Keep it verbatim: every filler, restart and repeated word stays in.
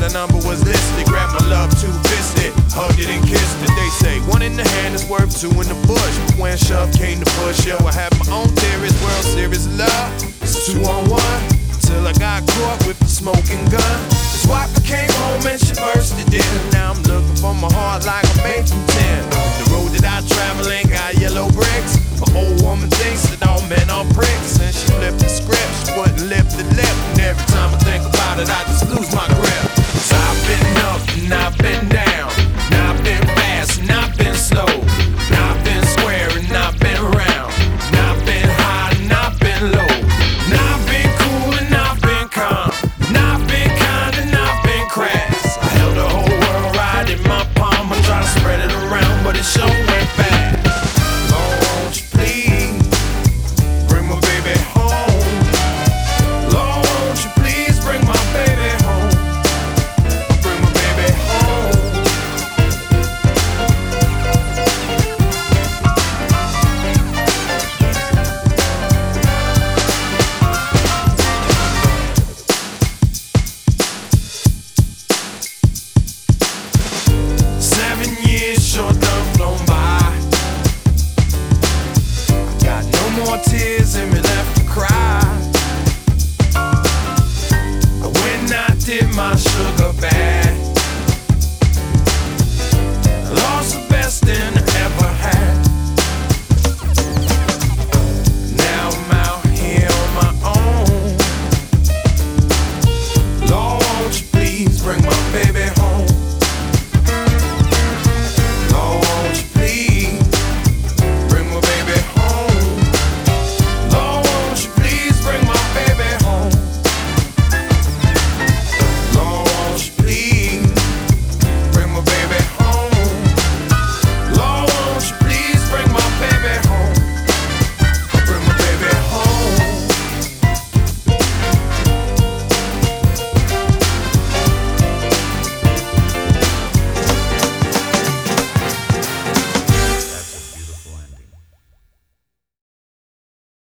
her number was listed. Grabbed my love two fisted, hugged it and kissed it. They say one in the hand is worth two in the bush. But when shove came to push, yo, I had my own theories. World Series of love, it's two on one. Till I got caught with the smoking gun. His wife came home and she burst it in. Now I'm looking for my heart like a man.